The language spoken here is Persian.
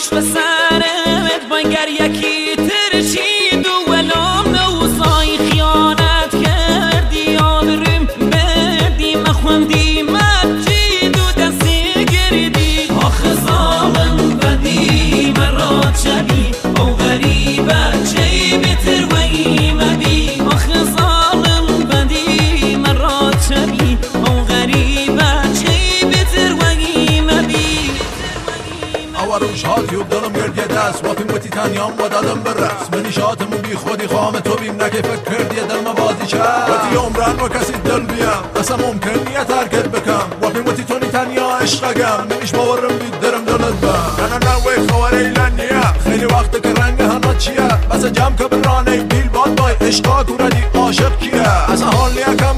باش به سرت بانگر یکی ترشید و ولام نوزای خیانت کردی آبرم بردی مخوندی مسجد و دستی گردی آخه ظالم بدی مرات شبی او غریبه چی بتر و ایمبی آخه ظالم بدی مرات شبی او غریبه چی بتر و ایمبی روش هاتیوب دلم گردیه دست واپیم بوتی تنیام و دادم برس منی شاتمو بی خودی خام تو بیم نکه فکر کردیه دل مبازی چست بوتی عمران و کسی دل بیم اصلا ممکن نیه ترکت بکم واپیم بوتی تونی تنیا عشقگم نمیش باورم بید درم دلت بم نه وی خوار ایلانیه خیلی وقت که رنگ هنات چیه بس جمع که برانه بیل باد بای عشقا کوردی عاشق کیه اصلا حال نیه